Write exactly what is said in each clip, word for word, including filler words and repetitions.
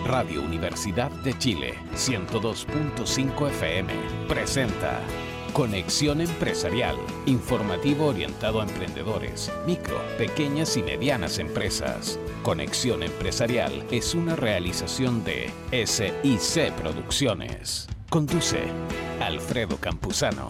Radio Universidad de Chile, ciento dos punto cinco F M, presenta Conexión Empresarial, informativo orientado a emprendedores, micro, pequeñas y medianas empresas. Conexión Empresarial es una realización de S I C Producciones. Conduce Alfredo Campuzano.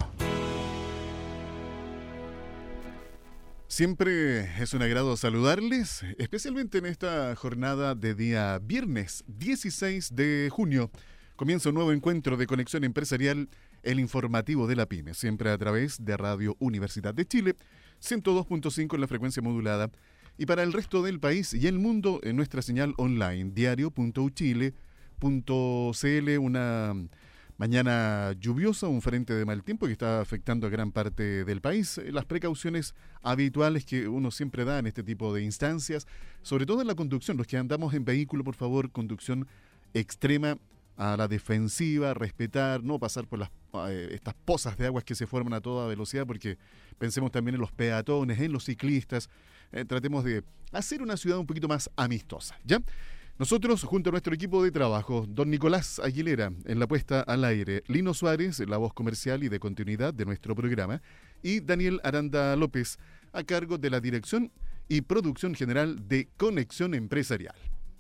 Siempre es un agrado saludarles, especialmente en esta jornada de día viernes dieciséis de junio. Comienza un nuevo encuentro de Conexión Empresarial, el informativo de la PYME, siempre a través de Radio Universidad de Chile, ciento dos punto cinco en la frecuencia modulada, y para el resto del país y el mundo en nuestra señal online, diario punto u chile punto c l. Una mañana lluviosa, un frente de mal tiempo que está afectando a gran parte del país. Las precauciones habituales que uno siempre da en este tipo de instancias, sobre todo en la conducción. Los que andamos en vehículo, por favor, conducción extrema, a la defensiva, respetar, no pasar por las eh, estas pozas de aguas que se forman a toda velocidad, porque pensemos también en los peatones, en los ciclistas. Eh, tratemos de hacer una ciudad un poquito más amistosa, ¿ya? Nosotros, junto a nuestro equipo de trabajo, don Nicolás Aguilera en la puesta al aire, Lino Suárez, la voz comercial y de continuidad de nuestro programa, y Daniel Aranda López, a cargo de la dirección y producción general de Conexión Empresarial.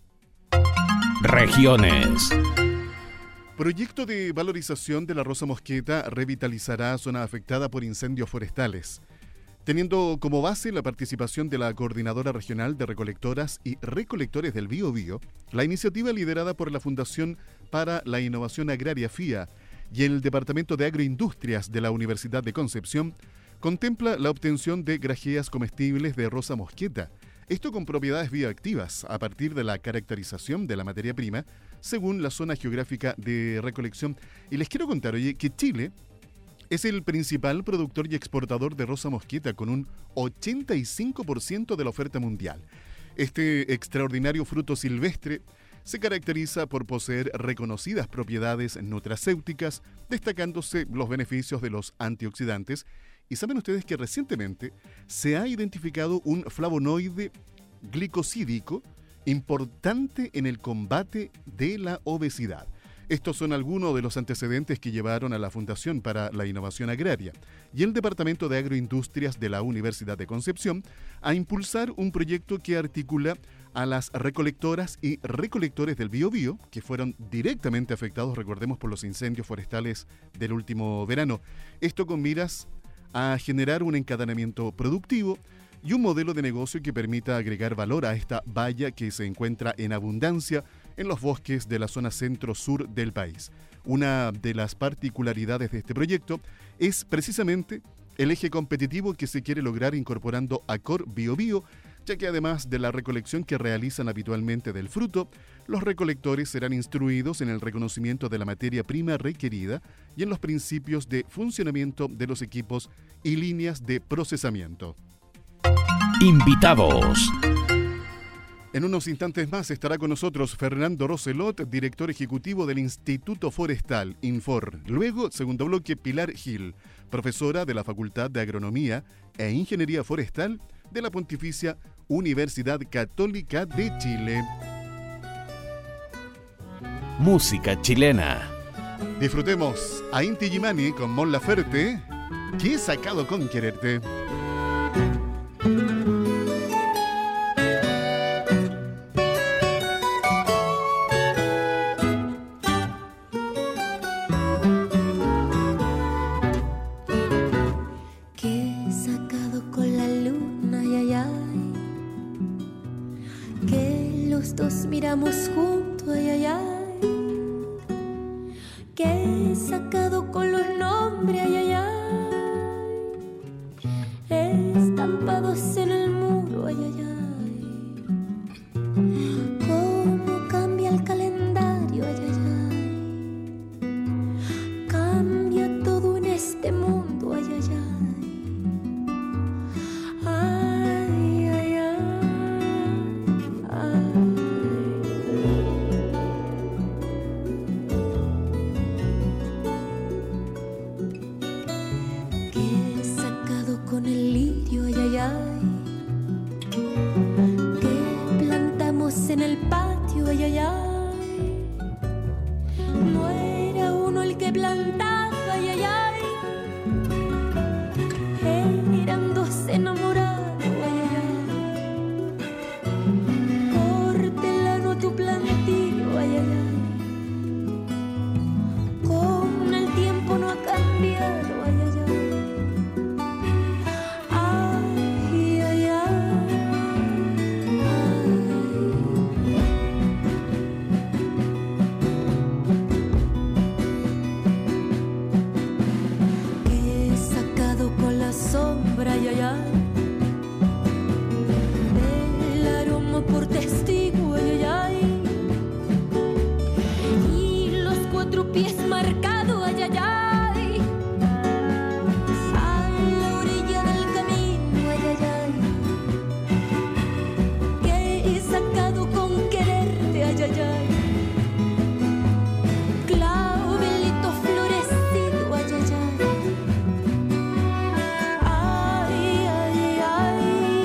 Regiones. Proyecto de valorización de la Rosa Mosqueta revitalizará zona afectada por incendios forestales. Teniendo como base la participación de la Coordinadora Regional de Recolectoras y Recolectores del Biobío, la iniciativa liderada por la Fundación para la Innovación Agraria FIA y el Departamento de Agroindustrias de la Universidad de Concepción, contempla la obtención de grajeas comestibles de rosa mosqueta, esto con propiedades bioactivas a partir de la caracterización de la materia prima según la zona geográfica de recolección. Y les quiero contar, oye, que Chile es el principal productor y exportador de rosa mosqueta con un ochenta y cinco por ciento de la oferta mundial. Este extraordinario fruto silvestre se caracteriza por poseer reconocidas propiedades nutracéuticas, destacándose los beneficios de los antioxidantes. Y saben ustedes que recientemente se ha identificado un flavonoide glicosídico importante en el combate de la obesidad. Estos son algunos de los antecedentes que llevaron a la Fundación para la Innovación Agraria y el Departamento de Agroindustrias de la Universidad de Concepción a impulsar un proyecto que articula a las recolectoras y recolectores del Biobío, que fueron directamente afectados, recordemos, por los incendios forestales del último verano. Esto con miras a generar un encadenamiento productivo y un modelo de negocio que permita agregar valor a esta valla que se encuentra en abundancia en los bosques de la zona centro-sur del país. Una de las particularidades de este proyecto es precisamente el eje competitivo que se quiere lograr incorporando Acor Biobío, ya que además de la recolección que realizan habitualmente del fruto, los recolectores serán instruidos en el reconocimiento de la materia prima requerida y en los principios de funcionamiento de los equipos y líneas de procesamiento. Invitados. En unos instantes más estará con nosotros Fernando Roselot, director ejecutivo del Instituto Forestal, INFOR. Luego, segundo bloque, Pilar Gil, profesora de la Facultad de Agronomía e Ingeniería Forestal de la Pontificia Universidad Católica de Chile. Música chilena. Disfrutemos a Inti Gimani con Mon Laferte, que he sacado con quererte. Miramos juntos, ay, ay, ay, que he sacado con los nombres, ay, ay, ay, estampados en el muro, ay, ay, ay, cómo cambia el calendario, ay, ay, ay, cambia todo en este mundo, ay, ay, ay. ay, ay, ay. Con el tiempo no ha cambiado, ay, ay, ay. Ay, ay, ay, ay. Que he sacado con la sombra, ay, ay, ay. El aroma por testigo, ay, ay, ay. Y los cuatro pies marcados, ay, ay, ay. A la orilla del camino, ay, ay, ay. Que he sacado con quererte, ay, ay, ay. Clavelito florecido, ay, ay, ay. Ay, ay, ay.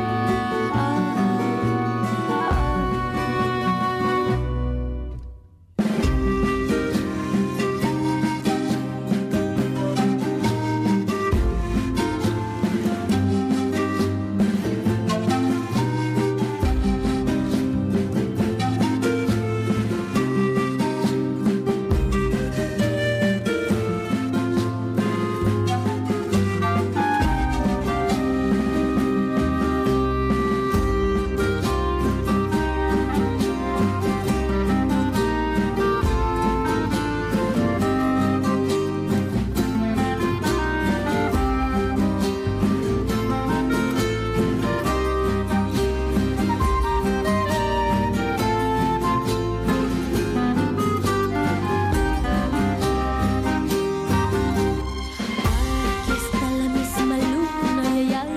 Aquí está la misma luna, ay, ay,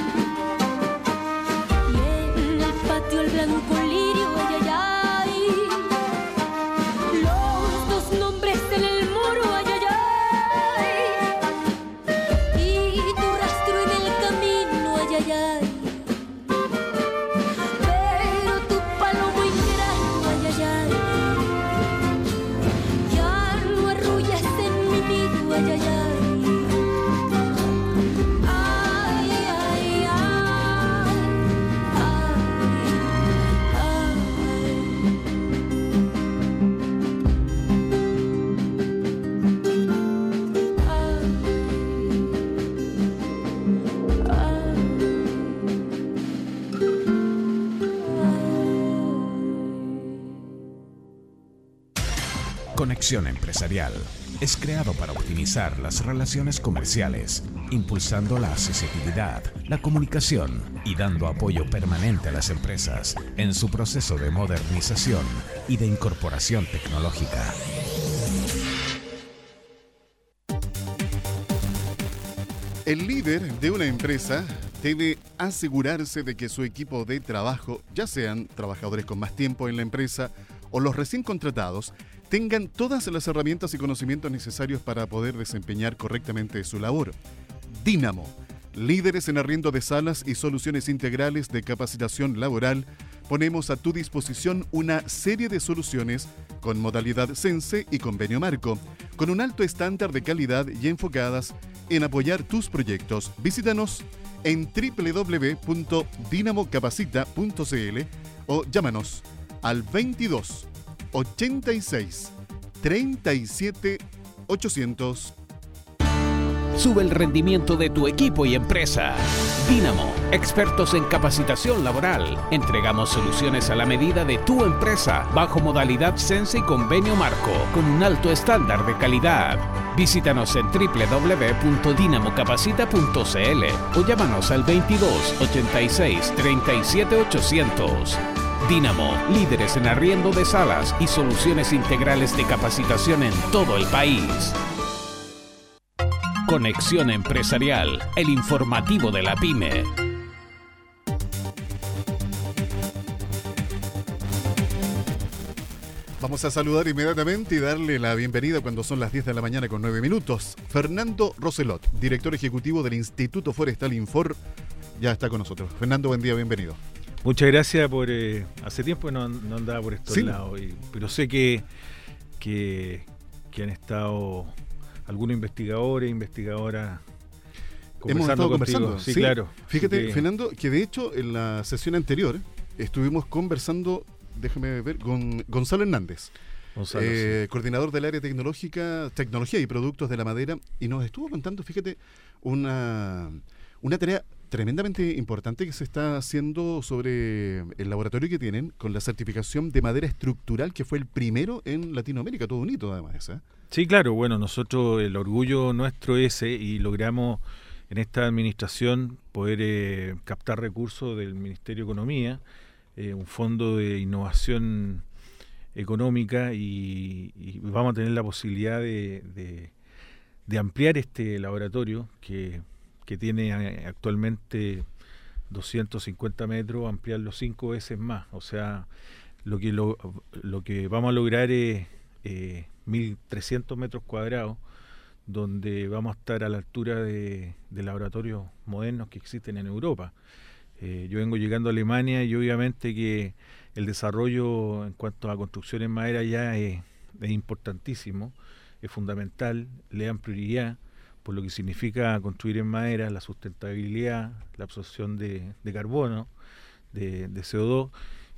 ay. Y en el patio el blanco lirio, ay, ay, ay. Los dos nombres en el muro, ay, ay, ay. Y tu rastro en el camino, ay, ay, ay. Pero tu palomo ingrato, ay, ay, ay. Ya no arrullas en mi nido, ay, ay, ay. Ay, ay, ay, Conexión Empresarial es creado para optimizar las relaciones comerciales, impulsando la accesibilidad, la comunicación y dando apoyo permanente a las empresas en su proceso de modernización y de incorporación tecnológica. El líder de una empresa debe asegurarse de que su equipo de trabajo, ya sean trabajadores con más tiempo en la empresa o los recién contratados, tengan todas las herramientas y conocimientos necesarios para poder desempeñar correctamente su labor. Dínamo, líderes en arriendo de salas y soluciones integrales de capacitación laboral, ponemos a tu disposición una serie de soluciones con modalidad Sense y convenio marco, con un alto estándar de calidad y enfocadas en apoyar tus proyectos. Visítanos en doble u doble u doble u punto dinamo capacita punto c l o llámanos al veintidós ochenta y seis treinta y siete ochocientos. Sube el rendimiento de tu equipo y empresa. Dínamo, expertos en capacitación laboral. Entregamos soluciones a la medida de tu empresa, bajo modalidad Sense y convenio marco, con un alto estándar de calidad. Visítanos en doble u doble u doble u punto dinamo capacita punto c l o llámanos al veintidós ochenta y seis treinta y siete ochocientos. Dínamo, líderes en arriendo de salas y soluciones integrales de capacitación en todo el país. Conexión Empresarial, el informativo de la pyme. Vamos a saludar inmediatamente y darle la bienvenida cuando son las diez de la mañana con nueve minutos. Fernando Roselot, director ejecutivo del Instituto Forestal Infor, ya está con nosotros. Fernando, buen día, bienvenido. Muchas gracias por... Eh, hace tiempo no, no andaba por estos sí. lados, y, pero sé que, que, que han estado algunos investigadores e investigadoras conversando Hemos estado contigo. conversando, Sí, sí. claro. Fíjate, que... Fernando, que de hecho en la sesión anterior estuvimos conversando déjame ver, Gon, Gonzalo Hernández. Gonzalo, eh, sí. Coordinador del área tecnológica, tecnología y productos de la madera, y nos estuvo contando, fíjate, una, una tarea tremendamente importante que se está haciendo sobre el laboratorio que tienen con la certificación de madera estructural, que fue el primero en Latinoamérica, todo un hito además. ¿eh? Sí, claro, bueno, nosotros el orgullo nuestro ese y logramos en esta administración poder eh, captar recursos del Ministerio de Economía, eh, un fondo de innovación económica y, y vamos a tener la posibilidad de, de, de ampliar este laboratorio que, que tiene actualmente doscientos cincuenta metros, ampliarlo cinco veces más. O sea, lo que, lo, lo que vamos a lograr es eh, mil trescientos metros cuadrados, donde vamos a estar a la altura de, de laboratorios modernos que existen en Europa. Eh, yo vengo llegando a Alemania y obviamente que el desarrollo en cuanto a construcción en madera ya es, es importantísimo, es fundamental, le dan prioridad por lo que significa construir en madera, la sustentabilidad, la absorción de, de carbono, de, de C O dos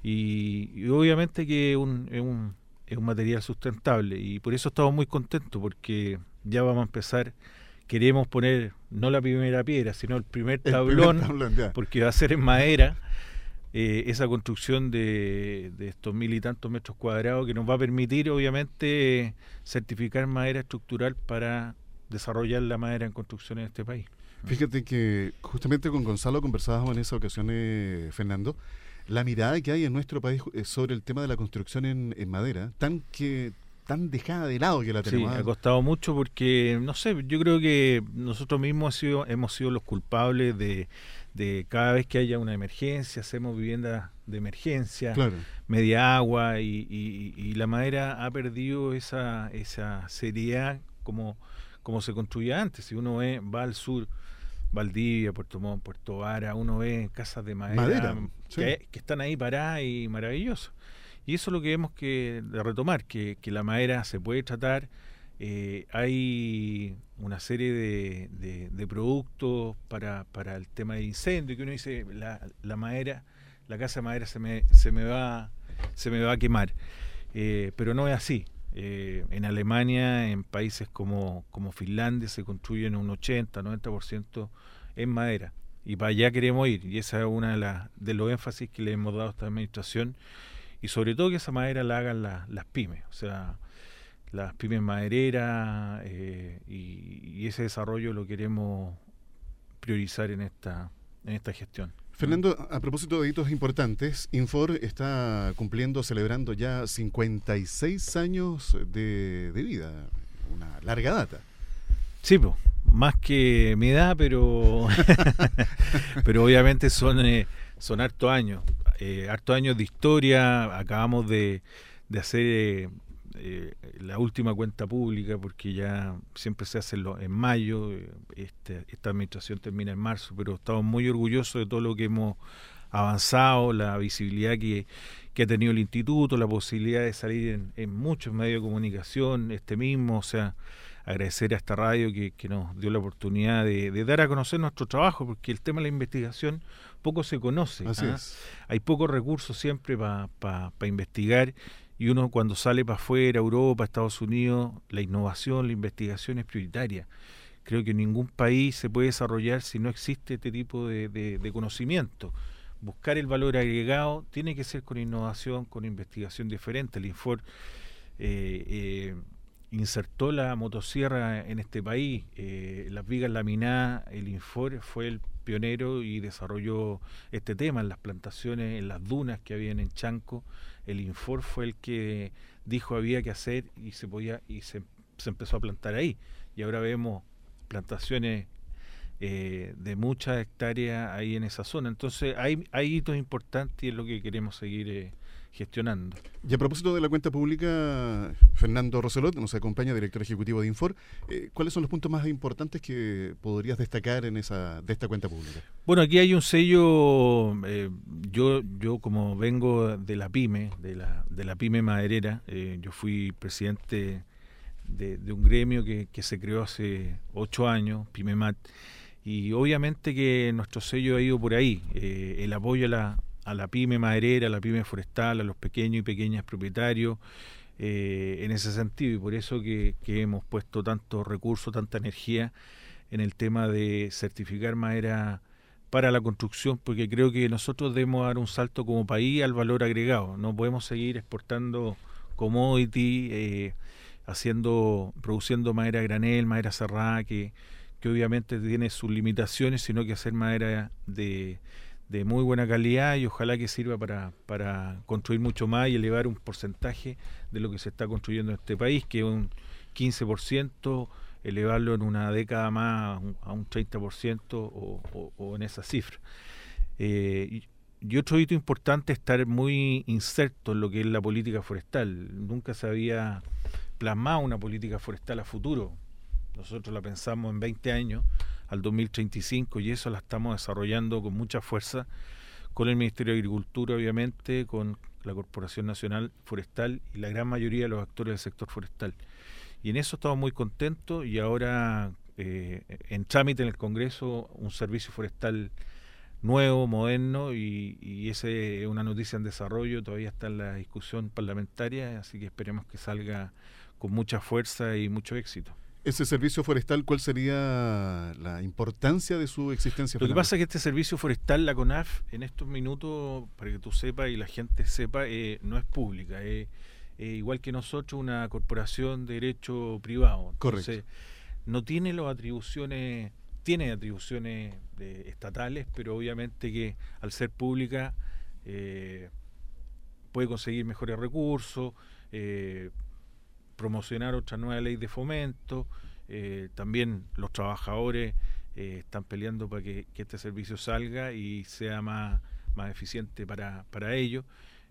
y, y obviamente que un, es, un, es un material sustentable y por eso estamos muy contentos porque ya vamos a empezar, queremos poner no la primera piedra, sino el primer tablón, el primer tablón porque va a ser en madera. Eh, esa construcción de, de estos mil y tantos metros cuadrados que nos va a permitir obviamente eh, certificar madera estructural para desarrollar la madera en construcción en este país. Fíjate que justamente con Gonzalo conversábamos en esa ocasión, eh, Fernando, la mirada que hay en nuestro país sobre el tema de la construcción en, en madera, tan que tan dejada de lado que la tenemos. Sí, ha costado mucho porque, no sé, yo creo que nosotros mismos sido, hemos sido los culpables de de cada vez que haya una emergencia, hacemos viviendas de emergencia, claro. media agua y, y, y la madera ha perdido esa esa seriedad como, como se construía antes. Si uno ve, va al sur, Valdivia, Puerto Montt, Puerto Vara, uno ve casas de madera, madera que, sí. que están ahí paradas y maravillosas. Y eso es lo que vemos que de retomar, que, que la madera se puede tratar. Eh, hay una serie de, de, de productos para, para el tema de incendio, que uno dice, la, la madera, la casa de madera se me, se me va se me va a quemar. Eh, pero no es así. Eh, en Alemania, en países como, como Finlandia, se construyen un ochenta, noventa por ciento en madera. Y para allá queremos ir. Y esa es una de, las, de los énfasis que le hemos dado a esta administración. Y sobre todo que esa madera la hagan la, las pymes. O sea, las pymes madereras eh, y, y ese desarrollo lo queremos priorizar en esta en esta gestión. Fernando, a propósito de hitos importantes, Infor está cumpliendo, celebrando ya cincuenta y seis años de, de vida, una larga data. Sí, pues, más que mi edad, pero pero obviamente son eh, son hartos años, eh, hartos años de historia. Acabamos de, de hacer eh, Eh, la última cuenta pública porque ya siempre se hace lo, en mayo, eh, este, esta administración termina en marzo, pero estamos muy orgullosos de todo lo que hemos avanzado, la visibilidad que, que ha tenido el instituto, la posibilidad de salir en, en muchos medios de comunicación, este mismo, o sea, agradecer a esta radio que, que nos dio la oportunidad de, de dar a conocer nuestro trabajo, porque el tema de la investigación poco se conoce. Así ¿ah? es. Hay pocos recursos siempre para pa, pa investigar. Y uno cuando sale para afuera, Europa, Estados Unidos, la innovación, la investigación es prioritaria. Creo que ningún país se puede desarrollar si no existe este tipo de, de, de conocimiento. Buscar el valor agregado tiene que ser con innovación, con investigación diferente. El Infor eh, eh, insertó la motosierra en este país, eh, las vigas laminadas, el Infor fue el pionero y desarrolló este tema en las plantaciones, en las dunas que habían en Chanco. El Infor fue el que dijo había que hacer y se podía y se, se empezó a plantar ahí. Y ahora vemos plantaciones eh, de muchas hectáreas ahí en esa zona. Entonces hay, hay hitos importantes y es lo que queremos seguir eh, gestionando. Y a propósito de la cuenta pública, Fernando Roselot nos acompaña, director ejecutivo de Infor. Eh, ¿Cuáles son los puntos más importantes que podrías destacar en esa de esta cuenta pública? Bueno, aquí hay un sello, eh, yo yo como vengo de la pyme, de la de la pyme maderera, eh, yo fui presidente de, de un gremio que, que se creó hace ocho años, PymeMat, y obviamente que nuestro sello ha ido por ahí, eh, el apoyo a la a la pyme maderera, a la pyme forestal, a los pequeños y pequeñas propietarios, eh, en ese sentido, y por eso que, que hemos puesto tanto recurso, tanta energía en el tema de certificar madera para la construcción, porque creo que nosotros debemos dar un salto como país al valor agregado. No podemos seguir exportando commodity, eh, haciendo, produciendo madera a granel, madera cerrada, que, que obviamente tiene sus limitaciones, sino que hacer madera de, de muy buena calidad y ojalá que sirva para, para construir mucho más y elevar un porcentaje de lo que se está construyendo en este país, que es un quince por ciento, elevarlo en una década más a un treinta por ciento o, o, o en esa cifra. Eh, y, y otro hito importante es estar muy inserto en lo que es la política forestal. Nunca se había plasmado una política forestal a futuro. Nosotros la pensamos en veinte años, al dos mil treinta y cinco, y eso la estamos desarrollando con mucha fuerza, con el Ministerio de Agricultura, obviamente, con la Corporación Nacional Forestal y la gran mayoría de los actores del sector forestal. Y en eso estamos muy contentos y ahora eh, en trámite en el Congreso un servicio forestal nuevo, moderno y, y esa es una noticia en desarrollo, todavía está en la discusión parlamentaria, así que esperemos que salga con mucha fuerza y mucho éxito. Ese servicio forestal, ¿cuál sería la importancia de su existencia? Lo que pasa es que este servicio forestal, la CONAF, en estos minutos, para que tú sepas y la gente sepa, eh, no es pública, es... Eh, Eh, igual que nosotros, una corporación de derecho privado. Entonces, correcto, no tiene las atribuciones, tiene atribuciones de, estatales, pero obviamente que al ser pública eh, puede conseguir mejores recursos, eh, promocionar otra nueva ley de fomento, eh, también los trabajadores eh, están peleando para que, que este servicio salga y sea más, más eficiente para, para ellos.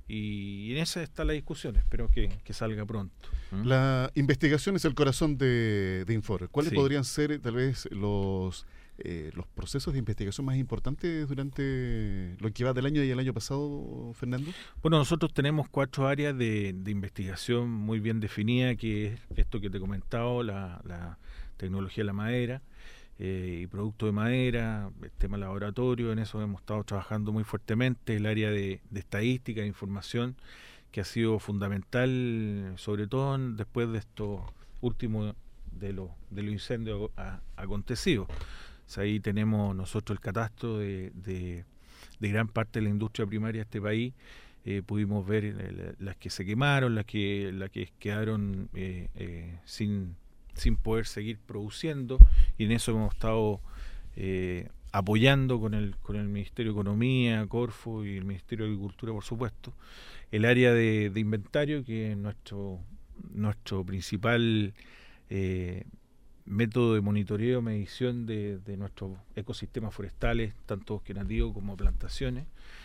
Y en esa está la discusión, espero que, que salga pronto. ¿Mm? La investigación es el corazón de, de Infor. ¿Cuáles sí. podrían ser tal vez los eh, los procesos de investigación más importantes durante lo que va del año y el año pasado, Fernando? Bueno, nosotros tenemos cuatro áreas de, de investigación muy bien definidas, que es esto que te he comentado, la, la tecnología de la madera, Eh, y productos de madera, el tema laboratorio, en eso hemos estado trabajando muy fuertemente, el área de, de estadística, de información, que ha sido fundamental, sobre todo en, después de estos últimos de los de los incendios a, acontecidos. O sea, ahí tenemos nosotros el catastro de, de, de gran parte de la industria primaria de este país. Eh, pudimos ver eh, las que se quemaron, las que, las que quedaron eh, eh, sin sin poder seguir produciendo, y en eso hemos estado eh, apoyando con el con el Ministerio de Economía, Corfo y el Ministerio de Agricultura, por supuesto, el área de, de inventario, que es nuestro nuestro principal eh, método de monitoreo, medición de, de nuestros ecosistemas forestales, tanto bosque nativo como plantaciones,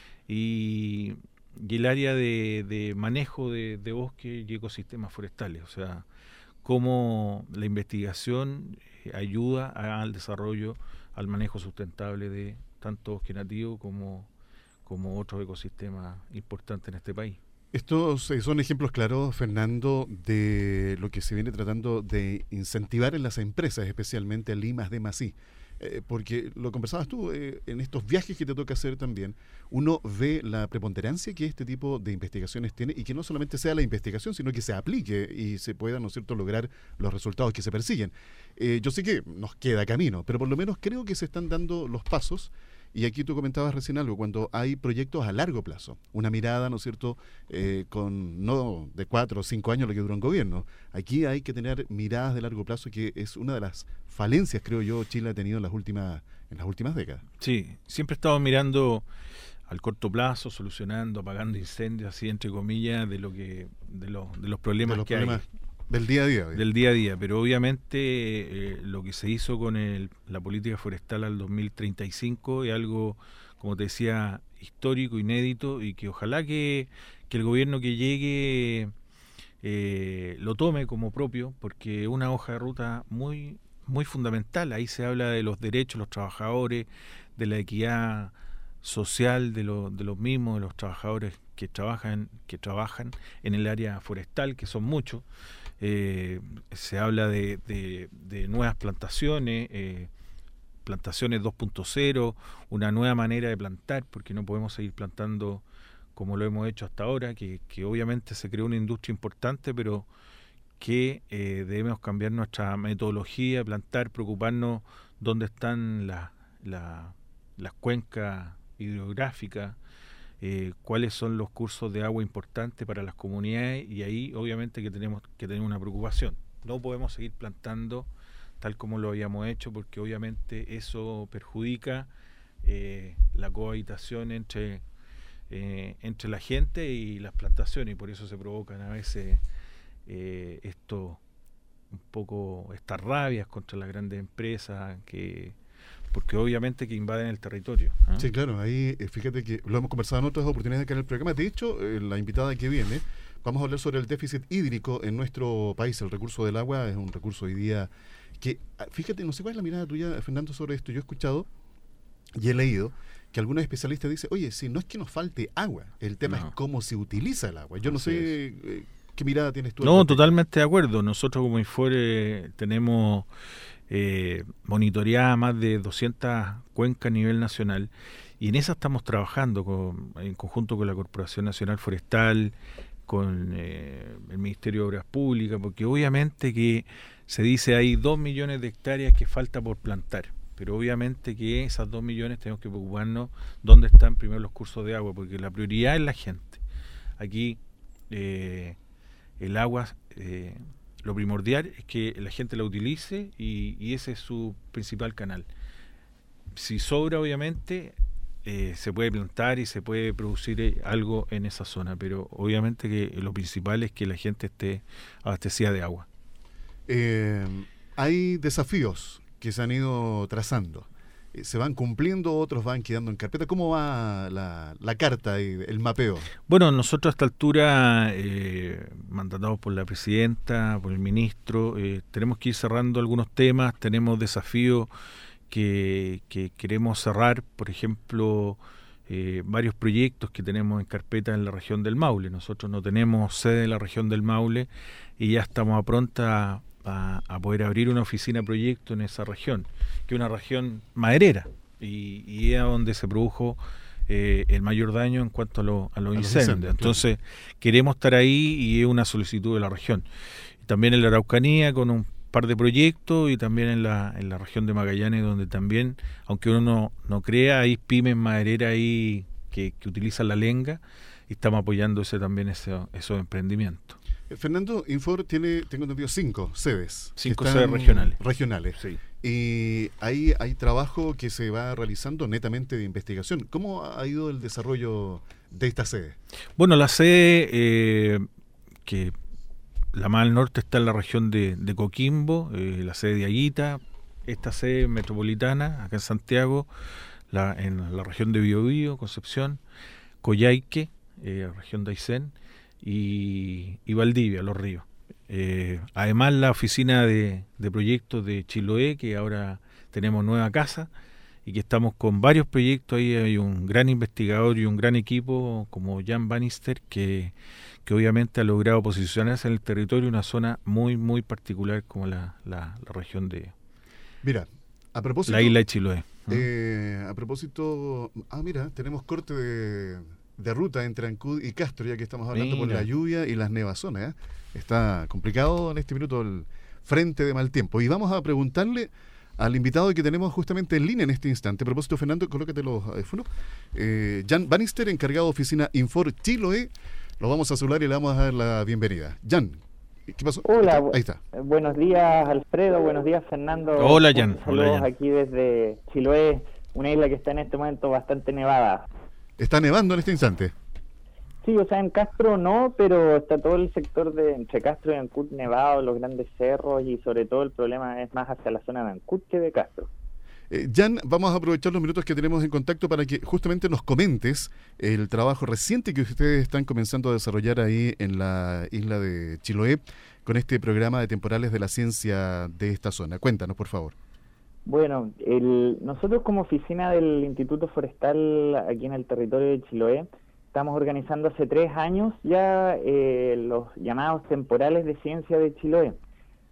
y, y el área de, de manejo de, de bosque y ecosistemas forestales, o sea, cómo la investigación ayuda al desarrollo, al manejo sustentable de tanto bosque nativo como, como otros ecosistemas importantes en este país. Estos son ejemplos claros, Fernando, de lo que se viene tratando de incentivar en las empresas, especialmente el I más D más I. Eh, porque lo conversabas tú, eh, en estos viajes que te toca hacer también, uno ve la preponderancia que este tipo de investigaciones tiene y que no solamente sea la investigación, sino que se aplique y se pueda, ¿no es cierto?, lograr los resultados que se persiguen. Eh, yo sé que nos queda camino, pero por lo menos creo que se están dando los pasos. Y aquí tú comentabas recién algo, cuando hay proyectos a largo plazo, una mirada, ¿no es cierto?, eh, con no de cuatro o cinco años lo que dura un gobierno. Aquí hay que tener miradas de largo plazo, que es una de las falencias, creo yo, Chile ha tenido en las últimas en las últimas décadas. Sí, siempre estamos mirando al corto plazo, solucionando, apagando incendios, así entre comillas, de lo que de los de los problemas de los que problemas hay. Del día a día. ¿Bien? Del día a día, pero obviamente eh, lo que se hizo con el, la política forestal al dos mil treinta y cinco es algo, como te decía, histórico, inédito, y que ojalá que, que el gobierno que llegue eh, lo tome como propio, porque es una hoja de ruta muy, muy fundamental. Ahí se habla de los derechos de los trabajadores, de la equidad social de, lo, de los mismos, de los trabajadores que trabajan, que trabajan en el área forestal, que son muchos. Eh, se habla de, de, de nuevas plantaciones, eh, plantaciones dos punto cero, una nueva manera de plantar, porque no podemos seguir plantando como lo hemos hecho hasta ahora, que, que obviamente se creó una industria importante, pero que eh, debemos cambiar nuestra metodología de plantar, preocuparnos dónde están la, la, las cuencas hidrográficas, eh, cuáles son los cursos de agua importantes para las comunidades, y ahí obviamente que tenemos que tener una preocupación. No podemos seguir plantando tal como lo habíamos hecho, porque obviamente eso perjudica eh, la cohabitación entre, eh, entre la gente y las plantaciones, y por eso se provocan a veces eh, esto, un poco estas rabias contra las grandes empresas, que porque obviamente que invaden el territorio, ¿eh? Sí, claro, ahí eh, fíjate que lo hemos conversado en otras oportunidades acá en el programa. De hecho, eh, la invitada que viene, vamos a hablar sobre el déficit hídrico en nuestro país. El recurso del agua es un recurso hoy día que, fíjate, no sé cuál es la mirada tuya, Fernando, sobre esto. Yo he escuchado y he leído que algunos especialistas dicen, oye, si no es que nos falte agua, el tema no. es cómo se utiliza el agua. Yo no Así sé eh, qué mirada tienes tú. No, totalmente de acuerdo. Nosotros como Infore tenemos eh, monitoreadas más de doscientas cuencas a nivel nacional, y en esa estamos trabajando con, en conjunto con la Corporación Nacional Forestal, con eh, el Ministerio de Obras Públicas, porque obviamente que se dice hay dos millones de hectáreas que falta por plantar, pero obviamente que esas dos millones tenemos que preocuparnos dónde están primero los cursos de agua, porque la prioridad es la gente. Aquí eh, el agua, eh, lo primordial es que la gente la utilice, y, y ese es su principal canal. Si sobra, obviamente Eh, se puede plantar y se puede producir eh, algo en esa zona, pero obviamente que lo principal es que la gente esté abastecida de agua. Eh, hay desafíos que se han ido trazando. Eh, ¿Se van cumpliendo, otros van quedando en carpeta? ¿Cómo va la, la carta y el mapeo? Bueno, nosotros a esta altura, eh, mandatados por la presidenta, por el ministro, eh, tenemos que ir cerrando algunos temas, tenemos desafíos Que, que queremos cerrar, por ejemplo, eh, varios proyectos que tenemos en carpeta en la región del Maule. Nosotros no tenemos sede en la región del Maule y ya estamos a pronta a, a poder abrir una oficina de proyecto en esa región, que es una región maderera, y, y es donde se produjo eh, el mayor daño en cuanto a, lo, a los a incendios. incendios. Entonces, claro, queremos estar ahí, y es una solicitud de la región. También en la Araucanía, con un par de proyectos, y también en la en la región de Magallanes, donde también, aunque uno no, no crea, hay pymes madereras ahí que, que utilizan la lenga, y estamos apoyando ese también ese, esos emprendimientos. Eh, Fernando, Infor tiene, tengo entendido, cinco sedes. Cinco sedes regionales. Regionales. Sí. Y ahí hay trabajo que se va realizando netamente de investigación. ¿Cómo ha ido el desarrollo de esta sede? Bueno, la sede eh, que la más al norte está en la región de, de Coquimbo, eh, la sede de Aguita, esta sede metropolitana, acá en Santiago, la, en la región de Biobío, Concepción, Coyhaique, eh, región de Aysén, y, y Valdivia, Los Ríos. Eh, además, la oficina de, de proyectos de Chiloé, que ahora tenemos nueva casa, y que estamos con varios proyectos. Ahí hay un gran investigador y un gran equipo como Jan Bannister, que que obviamente ha logrado posicionarse en el territorio, una zona muy, muy particular como la, la, la región de mira, a propósito, la isla de Chiloé. Eh, a propósito, ah, mira, tenemos corte de, de ruta entre Ancud y Castro, ya que estamos hablando mira. por la lluvia y las nevazones. ¿eh? Está complicado en este minuto el frente de mal tiempo. Y vamos a preguntarle al invitado que tenemos justamente en línea en este instante. A propósito, Fernando, colócate los audífonos. Eh, Jan Bannister, encargado de oficina Infor Chiloé. Lo vamos a saludar y le vamos a dar la bienvenida. Jan, ¿qué pasó? Hola, ahí está. Buenos días, Alfredo. Buenos días, Fernando. Hola, Jan. Saludos Hola, Jan. Aquí desde Chiloé, una isla que está en este momento bastante nevada. ¿Está nevando en este instante? Sí, o sea, en Castro no, pero está todo el sector de entre Castro y Ancud nevado, los grandes cerros, y sobre todo el problema es más hacia la zona de Ancud que de Castro. Eh, Jan, vamos a aprovechar los minutos que tenemos en contacto para que justamente nos comentes el trabajo reciente que ustedes están comenzando a desarrollar ahí en la isla de Chiloé con este programa de temporales de la ciencia de esta zona. Cuéntanos, por favor. Bueno, el, nosotros como oficina del Instituto Forestal aquí en el territorio de Chiloé estamos organizando hace tres años ya eh, los llamados temporales de ciencia de Chiloé.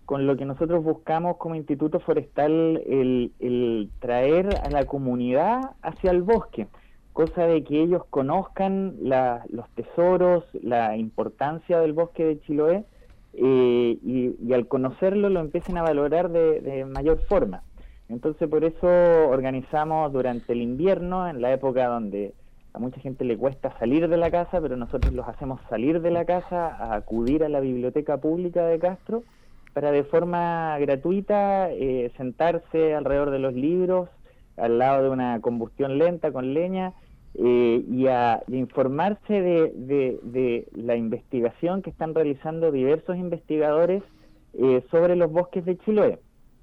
con lo que nosotros buscamos como Instituto Forestal el, el traer a la comunidad hacia el bosque, cosa de que ellos conozcan la, los tesoros, la importancia del bosque de Chiloé, eh, y, y al conocerlo lo empiecen a valorar de, de mayor forma. Entonces por eso organizamos durante el invierno, en la época donde a mucha gente le cuesta salir de la casa, pero nosotros los hacemos salir de la casa a acudir a la biblioteca pública de Castro para de forma gratuita eh, sentarse alrededor de los libros, al lado de una combustión lenta con leña, eh, y, a, y a informarse de, de, de la investigación que están realizando diversos investigadores eh, sobre los bosques de Chiloé.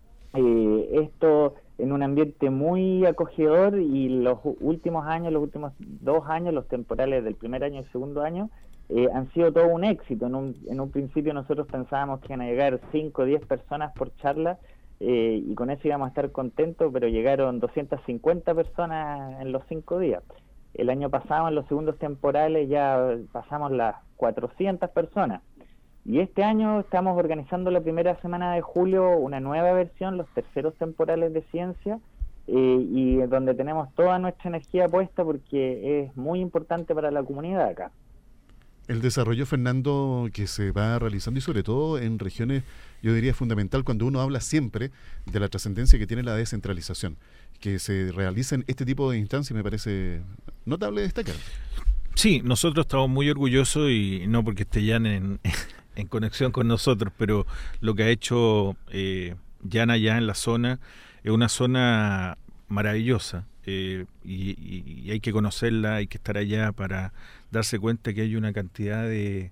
Eh, esto en un ambiente muy acogedor, y los últimos años, los últimos dos años, los temporales del primer año y segundo año, eh, han sido todo un éxito. En un, en un principio nosotros pensábamos que iban a llegar cinco o diez personas por charla, eh, y con eso íbamos a estar contentos, pero llegaron doscientas cincuenta personas en los cinco días. El año pasado, en los segundos temporales, ya pasamos las cuatrocientas personas. Y este año estamos organizando la primera semana de julio una nueva versión, los terceros temporales de ciencia, eh, y donde tenemos toda nuestra energía puesta porque es muy importante para la comunidad acá. El desarrollo, Fernando, que se va realizando, y sobre todo en regiones, yo diría fundamental cuando uno habla siempre de la trascendencia que tiene la descentralización, que se realicen este tipo de instancias, me parece notable destacar. Sí, nosotros estamos muy orgullosos, y no porque esté Jan en, en conexión con nosotros, pero lo que ha hecho eh, Jan allá en la zona es una zona maravillosa, eh, y, y, y hay que conocerla, hay que estar allá para darse cuenta que hay una cantidad de,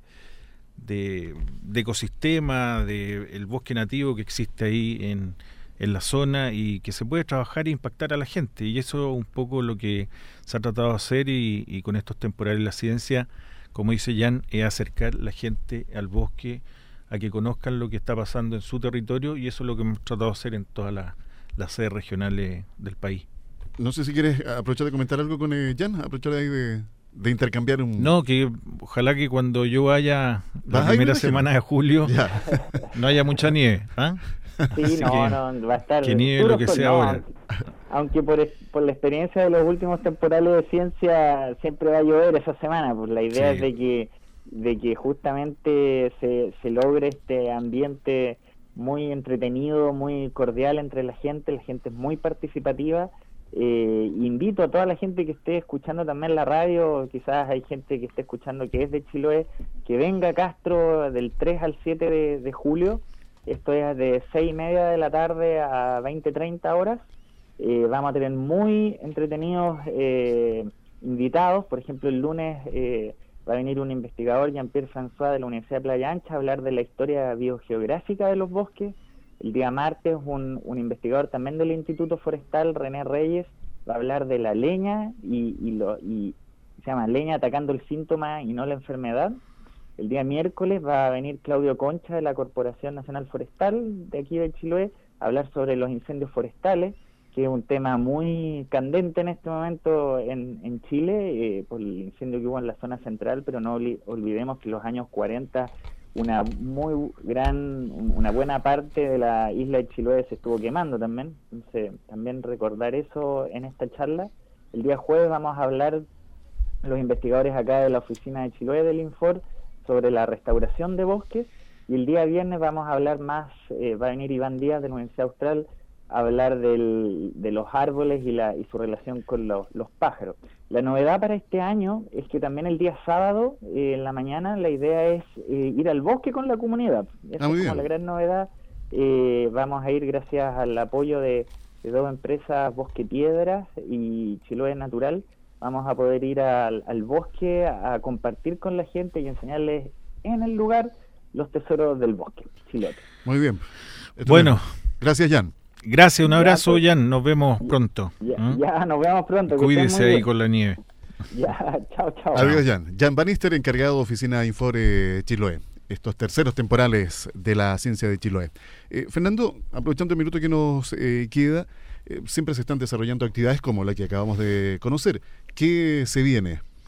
de, de ecosistema, de el bosque nativo que existe ahí en, en la zona, y que se puede trabajar e impactar a la gente, y eso es un poco lo que se ha tratado de hacer, y, y con estos temporales de la ciencia, como dice Jan, es acercar la gente al bosque, a que conozcan lo que está pasando en su territorio, y eso es lo que hemos tratado de hacer en todas las, las sedes regionales del país. No sé si quieres aprovechar de comentar algo con eh, Jan, aprovechar ahí de, de intercambiar un... No, que ojalá que cuando yo vaya la primera semana de julio ya no haya mucha nieve, ¿ah? Sí, no, que, no, va a estar... Que nieve lo que sea no, ahora. Aunque por, por la experiencia de los últimos temporales de ciencia siempre va a llover esa semana, pues la idea sí. es de que de que justamente se, se logre este ambiente muy entretenido, muy cordial entre la gente, la gente es muy participativa. Eh, invito a toda la gente que esté escuchando también la radio, quizás hay gente que esté escuchando que es de Chiloé, que venga a Castro del tres al siete de, de julio. Esto es de seis y media de la tarde a veinte treinta horas. Eh, vamos a tener muy entretenidos eh, invitados. Por ejemplo, el lunes eh, va a venir un investigador, Jean-Pierre François, de la Universidad de Playa Ancha, a hablar de la historia biogeográfica de los bosques. El día martes, un, un investigador también del Instituto Forestal, René Reyes, va a hablar de la leña, y, y, lo, y se llama Leña atacando el síntoma y no la enfermedad. El día miércoles va a venir Claudio Concha, de la Corporación Nacional Forestal de aquí de Chiloé, a hablar sobre los incendios forestales, que es un tema muy candente en este momento en, en Chile, eh, por el incendio que hubo en la zona central, pero no olvidemos que en los años cuarenta una muy gran, una buena parte de la isla de Chiloé se estuvo quemando también. Entonces, también recordar eso en esta charla. El día jueves vamos a hablar, los investigadores acá de la oficina de Chiloé del Infor, sobre la restauración de bosques, y el día viernes vamos a hablar más, eh, va a venir Iván Díaz de la Universidad Austral a hablar del, de los árboles y, la, y su relación con los, los pájaros. La novedad para este año es que también el día sábado, eh, en la mañana, la idea es eh, ir al bosque con la comunidad. Esa ah, es como bien. La gran novedad. Eh, vamos a ir gracias al apoyo de, de dos empresas, Bosque Piedras y Chiloé Natural. Vamos a poder ir al, al bosque a, a compartir con la gente y enseñarles en el lugar los tesoros del bosque chilote. Muy bien. Esto bueno. Bien. Gracias, Jan. Gracias, un abrazo, pues, Jan. Nos vemos pronto. Ya, ¿Mm? ya nos vemos pronto. Cuídese ahí con la nieve. Ya, chao, chao. Adiós, Jan. Jan Bannister, encargado de Oficina Infore Chiloé. Estos terceros temporales de la ciencia de Chiloé. Eh, Fernando, aprovechando el minuto que nos eh, queda, eh, siempre se están desarrollando actividades como la que acabamos de conocer. ¿Qué se viene?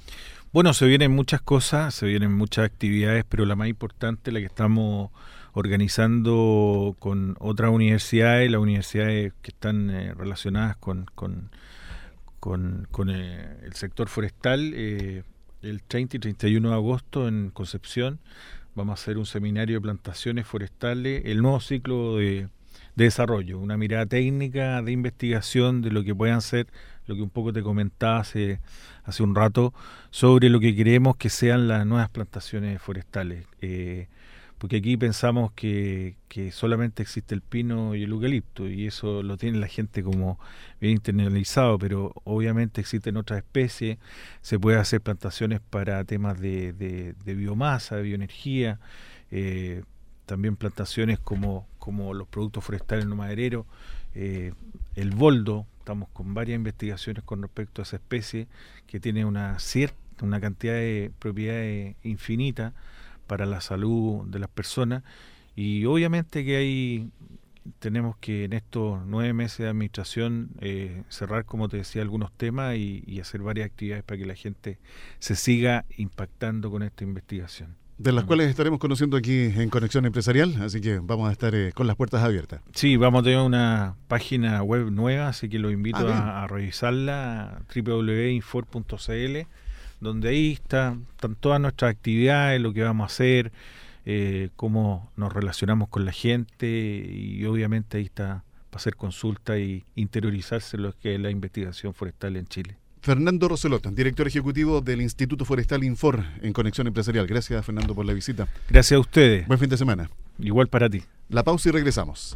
Bueno, se vienen muchas cosas, se vienen muchas actividades, pero la más importante, la que estamos organizando con otras universidades, las universidades que están eh, relacionadas con, con, con, con eh, el sector forestal, eh, el treinta y treinta y uno de agosto en Concepción vamos a hacer un seminario de plantaciones forestales, el nuevo ciclo de, de desarrollo, una mirada técnica de investigación de lo que puedan ser, lo que un poco te comentaba hace, hace un rato, sobre lo que queremos que sean las nuevas plantaciones forestales. Eh, porque aquí pensamos que, que solamente existe el pino y el eucalipto, y eso lo tiene la gente como bien internalizado, pero obviamente existen otras especies, se puede hacer plantaciones para temas de, de, de biomasa, de bioenergía, eh, también plantaciones como, como los productos forestales no madereros, eh, el boldo, estamos con varias investigaciones con respecto a esa especie que tiene una cierta, una cantidad de propiedades infinitas para la salud de las personas, y obviamente que hay tenemos que en estos nueve meses de administración eh, cerrar, como te decía, algunos temas y, y hacer varias actividades para que la gente se siga impactando con esta investigación. De las cuales estaremos conociendo aquí en Conexión Empresarial, así que vamos a estar eh, con las puertas abiertas. Sí, vamos a tener una página web nueva, así que los invito ah, a, a revisarla, doble u doble u doble u punto infor punto c l, donde ahí está, están todas nuestras actividades, lo que vamos a hacer, eh, cómo nos relacionamos con la gente, y obviamente ahí está para hacer consulta y interiorizarse lo que es la investigación forestal en Chile. Fernando Roselot, director ejecutivo del Instituto Forestal Infor en Conexión Empresarial. Gracias, Fernando, por la visita. Gracias a ustedes. Buen fin de semana. Igual para ti. La pausa y regresamos.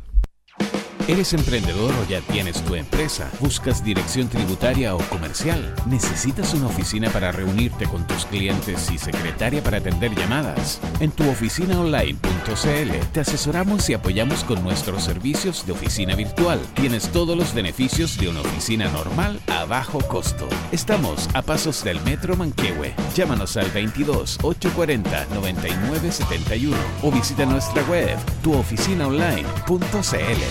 ¿Eres emprendedor o ya tienes tu empresa? ¿Buscas dirección tributaria o comercial? ¿Necesitas una oficina para reunirte con tus clientes y secretaria para atender llamadas? En tu oficina online punto c l te asesoramos y apoyamos con nuestros servicios de oficina virtual. Tienes todos los beneficios de una oficina normal a bajo costo. Estamos a pasos del Metro Manquehue. Llámanos al veintidós, ochocientos cuarenta, noventa y nueve setenta y uno o visita nuestra web tu oficina online punto c l.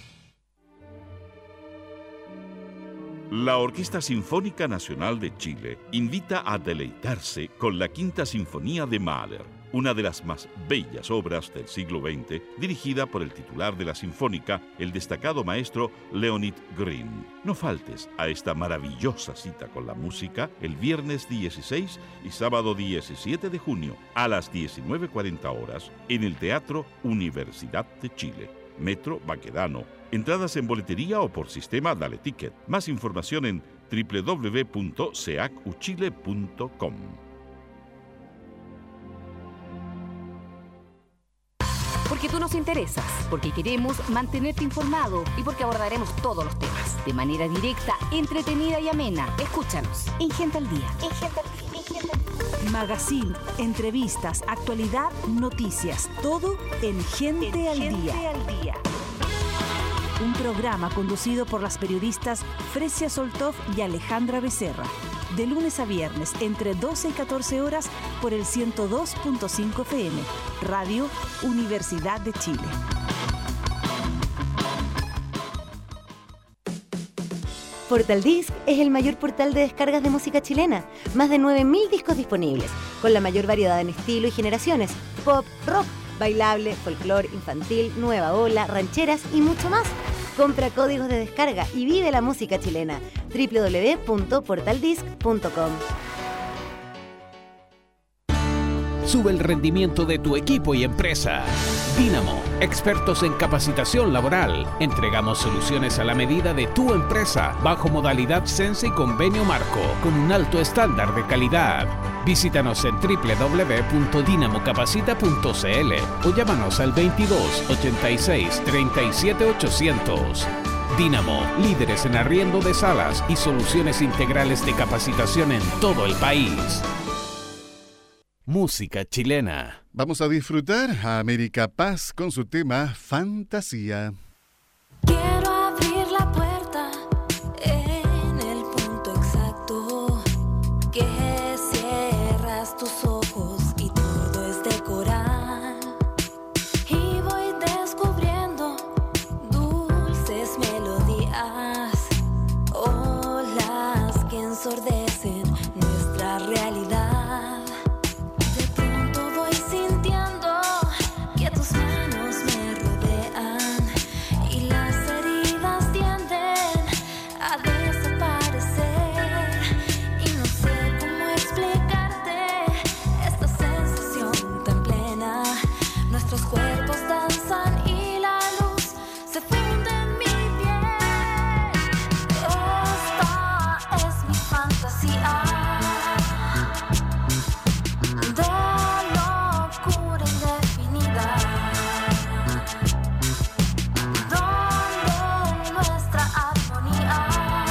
La Orquesta Sinfónica Nacional de Chile invita a deleitarse con la Quinta Sinfonía de Mahler, una de las más bellas obras del siglo veinte, dirigida por el titular de la Sinfónica, el destacado maestro Leonid Green. No faltes a esta maravillosa cita con la música el viernes dieciséis y sábado diecisiete de junio a las diecinueve cuarenta horas en el Teatro Universidad de Chile, Metro Baquedano. Entradas en boletería o por sistema Dale Ticket. Más información en doble u doble u doble u punto seac u chile punto com. Porque tú nos interesas, porque queremos mantenerte informado y porque abordaremos todos los temas de manera directa, entretenida y amena. Escúchanos en Gente al Día. En Gente al Día. En Gente al Día. Magazine, entrevistas, actualidad, noticias, todo en Gente, en al, Gente día. al Día. Un programa conducido por las periodistas Fresia Soltov y Alejandra Becerra. De lunes a viernes, entre doce y catorce horas, por el ciento dos punto cinco F M. Radio Universidad de Chile. Portaldisc es el mayor portal de descargas de música chilena. Más de nueve mil discos disponibles, con la mayor variedad en estilo y generaciones. Pop, rock, bailable, folclore, infantil, nueva ola, rancheras y mucho más. Compra códigos de descarga y vive la música chilena. doble u doble u doble u punto portaldisc punto com. Sube el rendimiento de tu equipo y empresa. Dínamo, expertos en capacitación laboral. Entregamos soluciones a la medida de tu empresa, bajo modalidad Sense y convenio marco, con un alto estándar de calidad. Visítanos en doble u doble u doble u punto dinamo capacita punto c l o llámanos al veintidós, ochenta y seis, treinta y siete ochocientos. Dínamo, líderes en arriendo de salas y soluciones integrales de capacitación en todo el país. Música chilena. Vamos a disfrutar a América Paz con su tema Fantasía. Quiero abrir la puerta en el punto exacto, que cierras tus ojos y todo es de coral. Y voy descubriendo dulces melodías, olas que ensordecen nuestra realidad. nuestros cuerpos danzan y la luz se funde en mi piel. Esta es mi fantasía de locura indefinida, donde nuestra armonía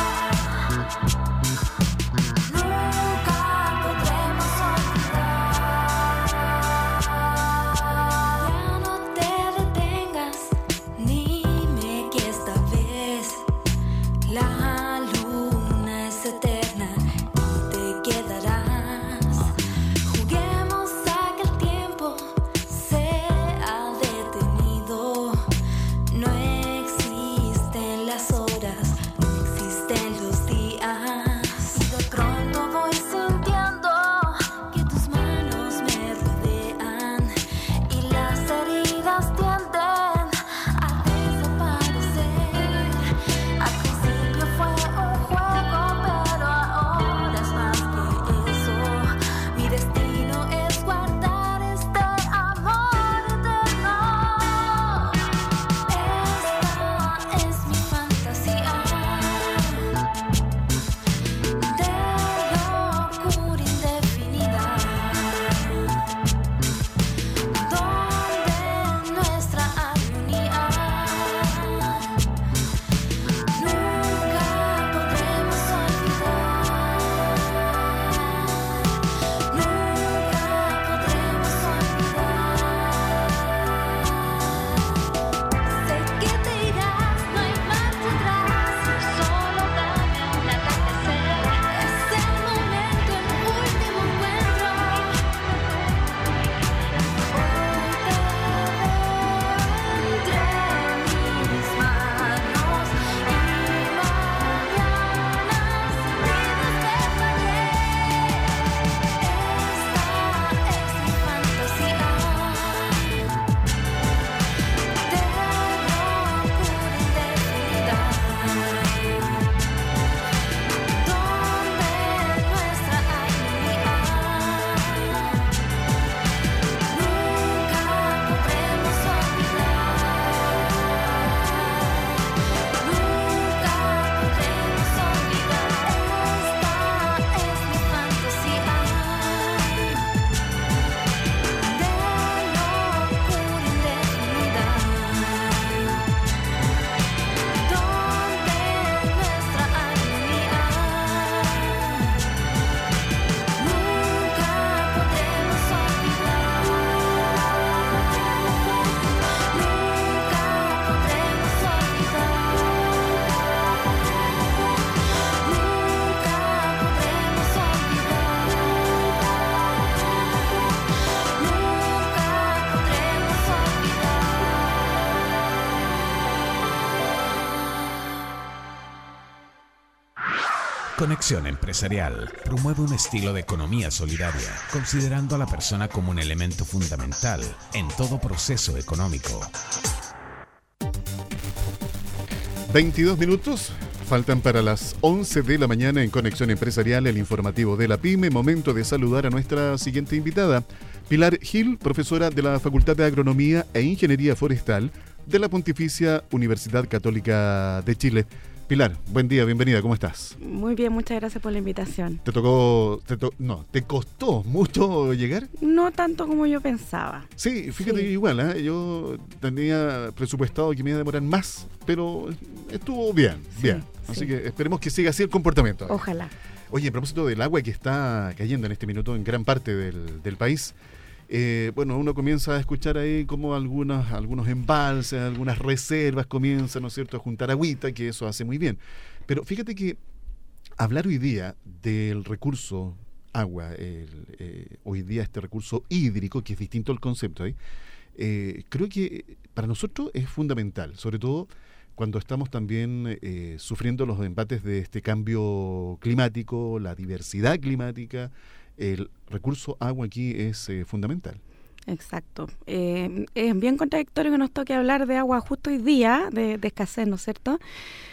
nunca podremos olvidar. Ya no te detengas, dime que esta vez la luna es eterna y te quedarás. Juguemos a que el tiempo se ha detenido. No existen las horas, no existen los días. Y de pronto voy sintiendo que tus manos me rodean y las heridas tienden a desaparecer. Al principio fue un juego, pero ahora es más que eso. Mi destino es guardar este amor eterno. Esta es mi fantasía de locura indefinida, donde nuestra armonía nunca podremos olvidar. Nunca podremos olvidar. Sé que te irás, no hay marcha atrás, solo dame un atardecer. Es el momento, el último encuentro. Hoy te veo entre mis manos y mañana te despertaré. Esta es mi fantasía de locura indefinida, donde nuestra armonía nunca podremos olvidar. Nunca podremos olvidar. Esta es mi fantasía de locura indefinida, donde nuestra armonía nunca podremos olvidar. Nunca podremos Conexión Empresarial promueve un estilo de economía solidaria, considerando a la persona como un elemento fundamental en todo proceso económico. veintidós minutos, faltan para las once de la mañana en Conexión Empresarial, el informativo de la PYME. Momento de saludar a nuestra siguiente invitada, Pilar Gil, profesora de la Facultad de Agronomía e Ingeniería Forestal de la Pontificia Universidad Católica de Chile. Pilar, buen día, bienvenida, ¿cómo estás? Muy bien, muchas gracias por la invitación. ¿Te tocó, te to- no, te costó mucho llegar? No tanto como yo pensaba. Sí, fíjate, Sí. igual, ¿eh? Yo tenía presupuestado que me iba a demorar más, pero estuvo bien, Sí, bien. Así sí. que esperemos que siga así el comportamiento. Ojalá. Oye, a propósito del agua que está cayendo en este minuto en gran parte del, del país, eh, bueno, uno comienza a escuchar ahí como algunos, algunos embalses, algunas reservas comienzan, ¿no es cierto?, a juntar agüita, que eso hace muy bien. Pero fíjate que hablar hoy día del recurso agua, el, eh, hoy día este recurso hídrico, que es distinto al concepto ahí, eh, creo que para nosotros es fundamental, sobre todo cuando estamos también eh, sufriendo los embates de este cambio climático, la diversidad climática. El recurso agua aquí es eh, fundamental. Exacto. Eh, es bien contradictorio que nos toque hablar de agua justo hoy día, de, de escasez, ¿no es cierto?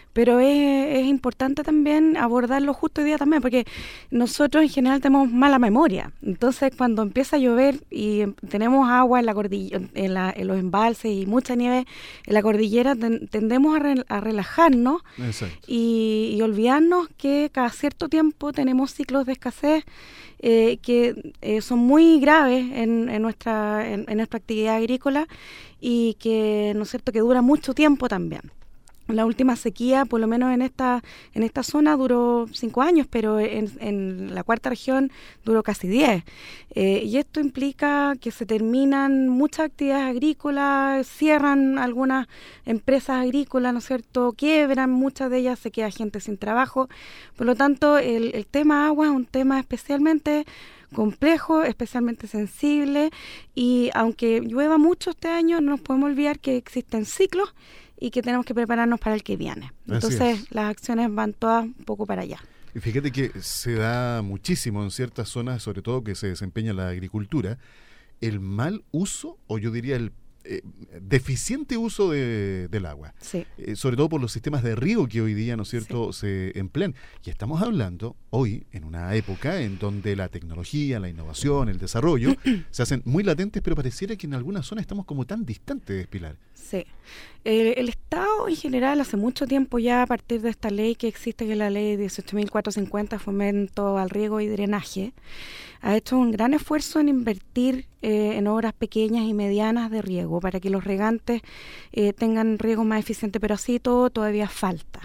pero es, es importante también abordarlo justo hoy día también, porque nosotros en general tenemos mala memoria. Entonces, cuando empieza a llover y tenemos agua en la cordillera, en, la, en los embalses y mucha nieve en la cordillera, ten, tendemos a, re, a relajarnos y, y olvidarnos que cada cierto tiempo tenemos ciclos de escasez eh, que eh, son muy graves en, en nuestra en, en nuestra actividad agrícola y que, ¿no es cierto?, que dura mucho tiempo también. La última sequía, por lo menos en esta en esta zona, duró cinco años, pero en, en la cuarta región duró casi diez. Eh, y esto implica que se terminan muchas actividades agrícolas, cierran algunas empresas agrícolas, ¿no es cierto?, quiebran, muchas de ellas, se queda gente sin trabajo. Por lo tanto, el, el tema agua es un tema especialmente complejo, especialmente sensible, y aunque llueva mucho este año, no nos podemos olvidar que existen ciclos y que tenemos que prepararnos para el que viene. Entonces, las acciones van todas un poco para allá. Y fíjate que se da muchísimo en ciertas zonas, sobre todo que se desempeña la agricultura, el mal uso, o yo diría el eh, deficiente uso de, del agua. Sí. Eh, sobre todo por los sistemas de riego que hoy día, ¿no es cierto?, sí. se emplean. Y estamos hablando hoy en una época en donde la tecnología, la innovación, el desarrollo se hacen muy latentes, pero pareciera que en algunas zonas estamos como tan distantes, Pilar. Sí. El, el Estado en general hace mucho tiempo ya, a partir de esta ley que existe, que es la ley dieciocho mil cuatrocientos cincuenta, fomento al riego y drenaje, ha hecho un gran esfuerzo en invertir eh, en obras pequeñas y medianas de riego para que los regantes eh, tengan riego más eficiente, pero así todo todavía falta.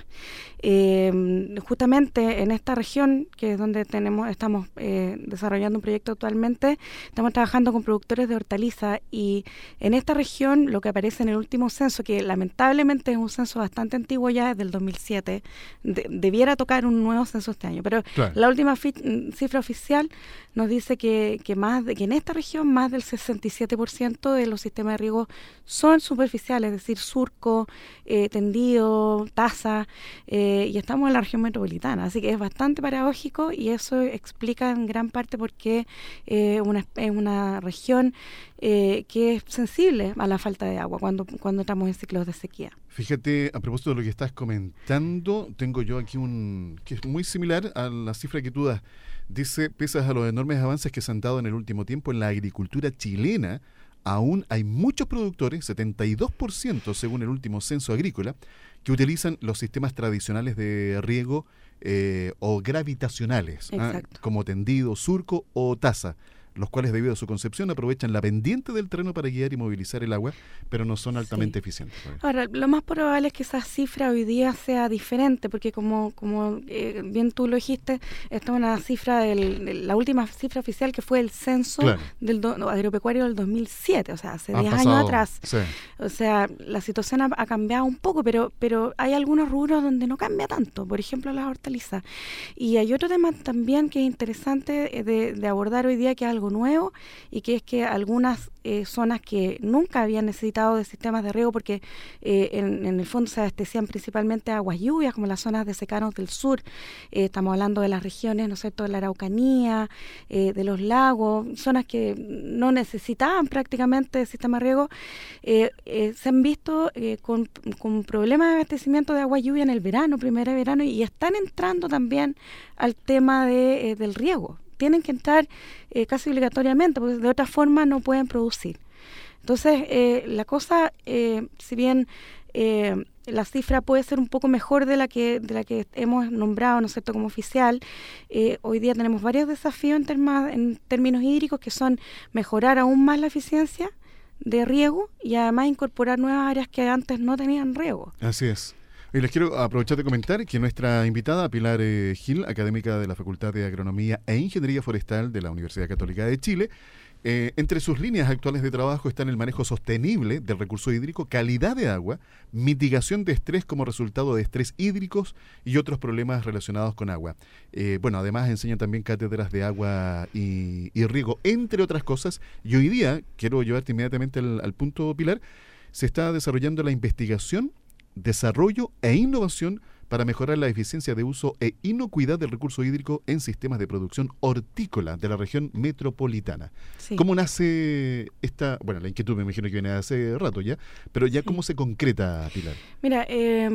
Eh, justamente en esta región, que es donde tenemos estamos eh, desarrollando un proyecto actualmente, estamos trabajando con productores de hortalizas, y en esta región lo que aparece en el último censo, que lamentablemente es un censo bastante antiguo ya, es del dos mil siete, de, debiera tocar un nuevo censo este año, pero claro, la última fi, cifra oficial nos dice que, que, más de, que en esta región más del sesenta y siete por ciento de los sistemas de riego son superficiales, es decir, surco, eh, tendido, taza, eh, y estamos en la región metropolitana, así que es bastante paradójico, y eso explica en gran parte por qué eh, una, es una región eh, que es sensible a la falta de agua cuando, cuando estamos en ciclos de sequía. Fíjate, a propósito de lo que estás comentando, tengo yo aquí un que es muy similar a la cifra que tú das. Dice, pese a los enormes avances que se han dado en el último tiempo en la agricultura chilena, aún hay muchos productores, setenta y dos por ciento según el último censo agrícola, que utilizan los sistemas tradicionales de riego eh, o gravitacionales, ¿ah? como tendido, surco o taza, los cuales debido a su concepción aprovechan la pendiente del terreno para guiar y movilizar el agua, pero no son altamente sí. eficientes. Ahora, lo más probable es que esa cifra hoy día sea diferente, porque como como eh, bien tú lo dijiste, esta es una cifra, del, la última cifra oficial que fue el censo claro. del do, no, agropecuario del dos mil siete, o sea, hace diez años atrás. Sí. O sea, la situación ha, ha cambiado un poco, pero pero hay algunos rubros donde no cambia tanto, por ejemplo, las hortalizas. Y hay otro tema también que es interesante de, de abordar hoy día, que es algo nuevo, y que es que algunas eh, zonas que nunca habían necesitado de sistemas de riego, porque eh, en, en el fondo se abastecían principalmente aguas lluvias, como las zonas de secanos del sur, eh, estamos hablando de las regiones, ¿no es cierto?, de la Araucanía, eh, de los lagos, zonas que no necesitaban prácticamente de sistema de riego, eh, eh, se han visto eh, con, con problemas de abastecimiento de agua lluvia en el verano, primera de verano, y están entrando también al tema de, eh, del riego. Tienen que entrar eh, casi obligatoriamente, porque de otra forma no pueden producir. Entonces, eh, la cosa, eh, si bien eh, la cifra puede ser un poco mejor de la que de la que hemos nombrado, ¿no es cierto?, como oficial, eh, hoy día tenemos varios desafíos en, terma, en términos hídricos, que son mejorar aún más la eficiencia de riego y además incorporar nuevas áreas que antes no tenían riego. Así es. Y les quiero aprovechar de comentar que nuestra invitada, Pilar eh, Gil, académica de la Facultad de Agronomía e Ingeniería Forestal de la Universidad Católica de Chile, eh, entre sus líneas actuales de trabajo están el manejo sostenible del recurso hídrico, calidad de agua, mitigación de estrés como resultado de estrés hídricos y otros problemas relacionados con agua. Eh, bueno, además enseñan también cátedras de agua y, y riego, entre otras cosas. Y hoy día, quiero llevarte inmediatamente al, al punto, Pilar, se está desarrollando la investigación, desarrollo e innovación para mejorar la eficiencia de uso e inocuidad del recurso hídrico en sistemas de producción hortícola de la región metropolitana. Sí. ¿Cómo nace esta, bueno, la inquietud me imagino que viene hace rato ya, pero ya sí. cómo se concreta, Pilar? Mira, eh,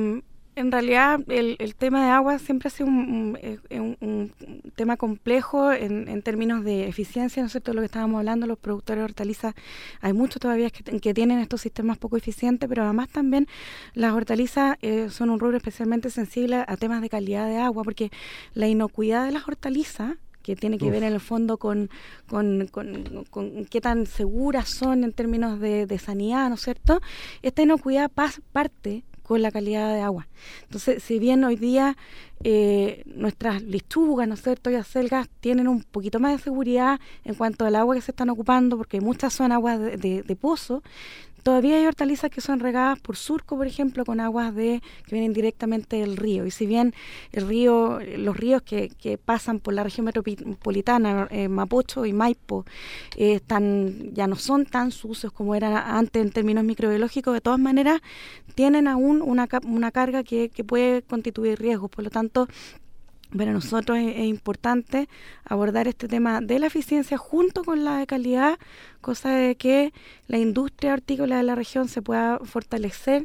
En realidad, el, el tema de agua siempre ha sido un, un, un, un tema complejo en, en términos de eficiencia, ¿no es cierto? Lo que estábamos hablando, los productores de hortalizas, hay muchos todavía que, que tienen estos sistemas poco eficientes, pero además también las hortalizas eh, son un rubro especialmente sensible a, a temas de calidad de agua, porque la inocuidad de las hortalizas, que tiene que Uf. ver en el fondo con, con, con, con qué tan seguras son en términos de, de sanidad, ¿no es cierto? Esta inocuidad pas, parte con la calidad de agua. Entonces, si bien hoy día eh, nuestras lechugas, ¿no es cierto?, y acelgas tienen un poquito más de seguridad en cuanto al agua que se están ocupando, porque muchas son aguas de, de, de pozo, todavía hay hortalizas que son regadas por surco, por ejemplo, con aguas de que vienen directamente del río. Y si bien el río, los ríos que, que pasan por la región metropolitana, eh, Mapocho y Maipo, eh, están, ya no son tan sucios como eran antes en términos microbiológicos, de todas maneras tienen aún una, una carga que, que puede constituir riesgos. Por lo tanto, para nosotros es, es importante abordar este tema de la eficiencia junto con la de calidad, cosa de que la industria hortícola de la región se pueda fortalecer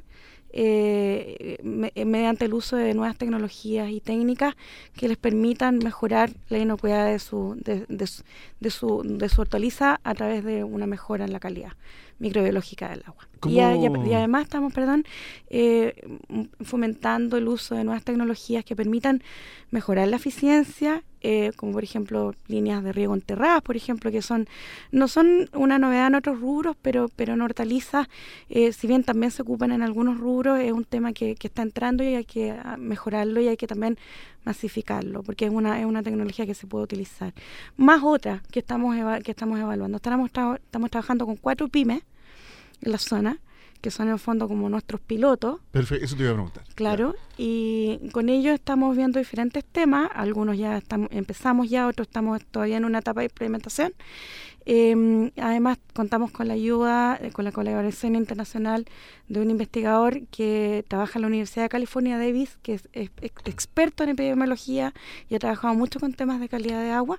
eh, me, mediante el uso de nuevas tecnologías y técnicas que les permitan mejorar la inocuidad de su, de, de, su, de, su, de su hortaliza a través de una mejora en la calidad microbiológica del agua. Y, a, y, a, y además estamos, perdón, eh, fomentando el uso de nuevas tecnologías que permitan mejorar la eficiencia, eh, como por ejemplo líneas de riego enterradas, por ejemplo, que son no son una novedad en otros rubros, pero pero en hortalizas, eh, si bien también se ocupan en algunos rubros, es un tema que, que está entrando y hay que mejorarlo y hay que también masificarlo, porque es una es una tecnología que se puede utilizar. Más otra que estamos eva- que estamos evaluando. Estamos, tra- estamos trabajando con cuatro pymes en la zona, que son en el fondo como nuestros pilotos. Perfecto, eso te iba a preguntar. Claro, claro. Y con ellos estamos viendo diferentes temas, algunos ya estamos, empezamos ya, otros estamos todavía en una etapa de implementación. Eh, además, contamos con la ayuda, eh, con la colaboración internacional de un investigador que trabaja en la Universidad de California, Davis, que es, es, es experto en epidemiología y ha trabajado mucho con temas de calidad de agua.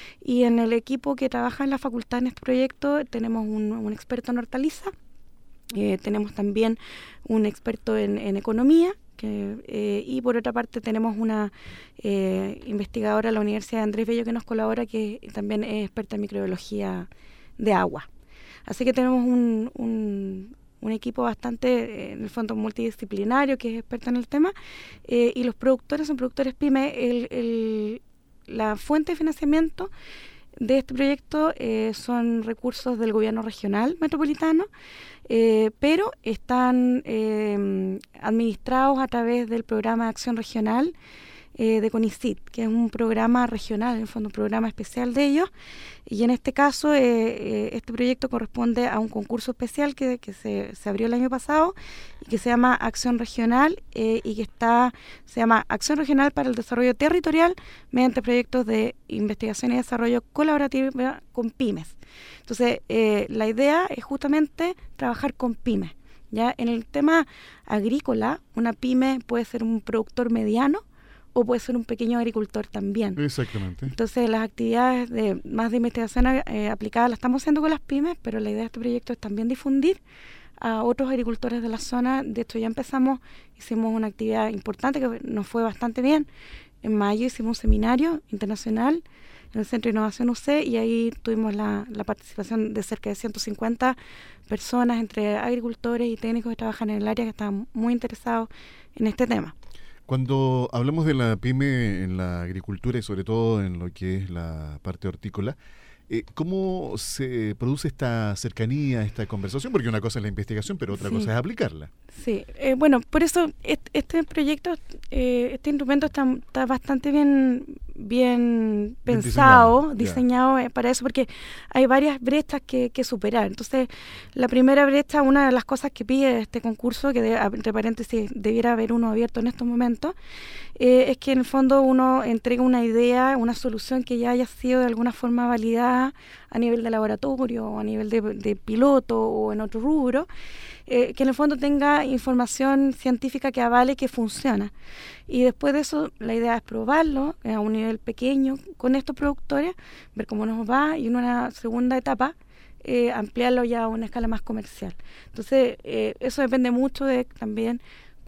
Y en el equipo que trabaja en la facultad en este proyecto tenemos un, un experto en hortaliza, eh, tenemos también un experto en, en economía, que, eh, y por otra parte tenemos una eh, investigadora de la Universidad de Andrés Bello que nos colabora, que también es experta en microbiología de agua. Así que tenemos un, un, un equipo bastante, eh, en el fondo, multidisciplinario, que es experto en el tema, eh, y los productores son productores PYME. El, el, la fuente de financiamiento de este proyecto eh, son recursos del gobierno regional metropolitano, eh, pero están eh, administrados a través del programa de acción regional eh, de CONICYT, que es un programa regional, en el fondo un programa especial de ellos, y en este caso eh, eh, este proyecto corresponde a un concurso especial que, que se, se abrió el año pasado y que se llama Acción Regional eh, y que está se llama Acción Regional para el Desarrollo Territorial mediante proyectos de investigación y desarrollo colaborativa con pymes. Entonces, eh, la idea es justamente trabajar con pymes. Ya en el tema agrícola, una pyme puede ser un productor mediano o puede ser un pequeño agricultor también. Exactamente. Entonces, las actividades de más de investigación eh, aplicada las estamos haciendo con las pymes, pero la idea de este proyecto es también difundir a otros agricultores de la zona. De hecho, ya empezamos, hicimos una actividad importante que nos fue bastante bien. En mayo hicimos un seminario internacional en el Centro de Innovación U C y ahí tuvimos la, la participación de cerca de ciento cincuenta personas, entre agricultores y técnicos que trabajan en el área, que estaban muy interesados en este tema. Cuando hablamos de la pyme en la agricultura y sobre todo en lo que es la parte hortícola, eh, ¿cómo se produce esta cercanía, esta conversación? Porque una cosa es la investigación, pero otra sí. cosa es aplicarla. Sí, eh, bueno, por eso este, este proyecto, eh, este instrumento está, está bastante bien, bien pensado, diseñado, diseñado yeah. para eso, porque hay varias brechas que, que superar. Entonces, la primera brecha, una de las cosas que pide este concurso, que de, entre paréntesis debiera haber uno abierto en estos momentos, eh, es que en el fondo uno entrega una idea, una solución que ya haya sido de alguna forma validada a nivel de laboratorio, o a nivel de, de piloto o en otro rubro, eh, que en el fondo tenga información científica que avale que funciona. Y después de eso, la idea es probarlo eh, a un nivel pequeño con estos productores, ver cómo nos va, y en una segunda etapa eh, ampliarlo ya a una escala más comercial. Entonces, eh, eso depende mucho de también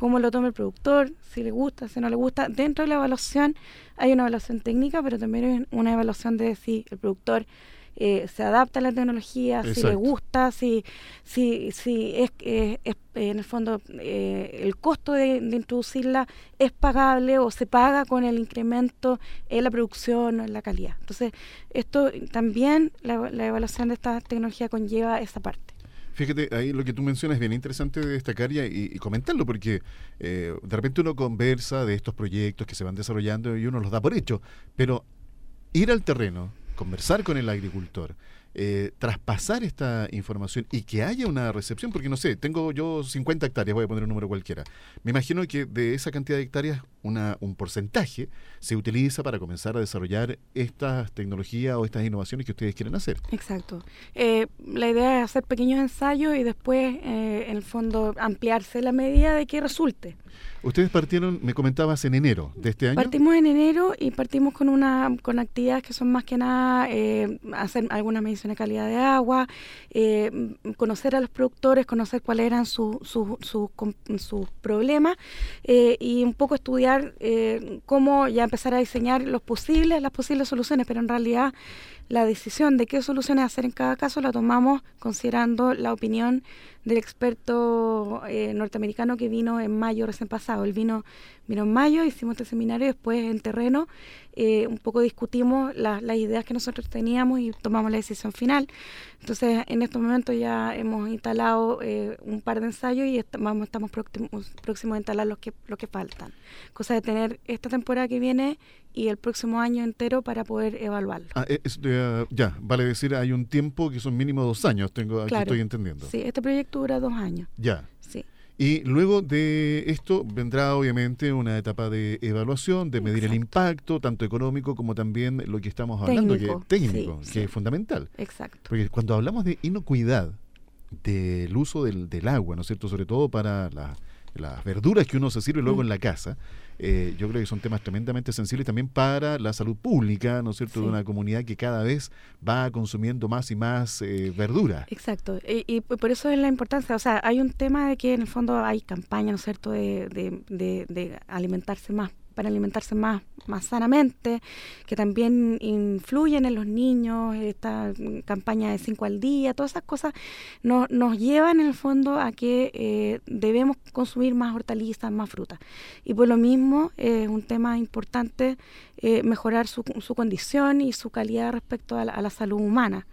cómo lo toma el productor, si le gusta, si no le gusta. Dentro de la evaluación hay una evaluación técnica, pero también hay una evaluación de si el productor eh, se adapta a la tecnología, Exacto. si le gusta, si si si es, eh, es en el fondo eh, el costo de, de introducirla es pagable o se paga con el incremento en la producción o en la calidad. Entonces, esto también, la, la evaluación de esta tecnología conlleva esa parte. Fíjate, ahí lo que tú mencionas es bien interesante de destacar y, y, y comentarlo, porque eh, de repente uno conversa de estos proyectos que se van desarrollando y uno los da por hecho, pero ir al terreno, conversar con el agricultor, eh, traspasar esta información y que haya una recepción, porque no sé, tengo yo cincuenta hectáreas, voy a poner un número cualquiera. Me imagino que de esa cantidad de hectáreas una, un porcentaje se utiliza para comenzar a desarrollar estas tecnologías o estas innovaciones que ustedes quieren hacer. Exacto. Eh, la idea es hacer pequeños ensayos y después, eh, en el fondo, ampliarse la medida de que resulte. Ustedes partieron, me comentabas, en enero de este año. Partimos en enero y partimos con una con actividades que son más que nada eh, hacer alguna medición de calidad de agua, eh, conocer a los productores, conocer cuáles eran sus su, su, su, su problemas eh, y un poco estudiar eh, cómo ya empezar a diseñar los posibles, las posibles soluciones, pero en realidad la decisión de qué soluciones hacer en cada caso la tomamos considerando la opinión del experto eh, norteamericano que vino en mayo recién pasado. Él vino, vino en mayo, hicimos este seminario y después en terreno eh, un poco discutimos la, las ideas que nosotros teníamos y tomamos la decisión final. Entonces, en estos momentos ya hemos instalado eh, un par de ensayos y estamos, estamos próximos, próximos a instalar los que, los que faltan. Cosa de tener esta temporada que viene y el próximo año entero para poder evaluarlo. Ah, es, uh, ya, vale decir, hay un tiempo que son mínimo dos años, tengo aquí claro, estoy entendiendo. Sí, este proyecto dura dos años. Ya. Sí. Y luego de esto vendrá obviamente una etapa de evaluación, de medir Exacto. el impacto, tanto económico como también lo que estamos hablando, técnico, que técnico, sí, que sí. es fundamental. Exacto. Porque cuando hablamos de inocuidad del uso del, del agua, ¿no es cierto?, sobre todo para la, las verduras que uno se sirve luego mm. en la casa, eh, yo creo que son temas tremendamente sensibles también para la salud pública, ¿no es cierto?, sí. de una comunidad que cada vez va consumiendo más y más eh, verdura. Exacto, y, y por eso es la importancia, o sea, hay un tema de que en el fondo hay campaña, ¿no es cierto?, de, de, de, de alimentarse más, para alimentarse más, más sanamente, que también influyen en los niños, esta campaña de cinco al día, todas esas cosas nos, nos llevan en el fondo a que eh, debemos consumir más hortalizas, más frutas. Y por lo mismo es eh, un tema importante eh, mejorar su, su condición y su calidad respecto a la, a la salud humana.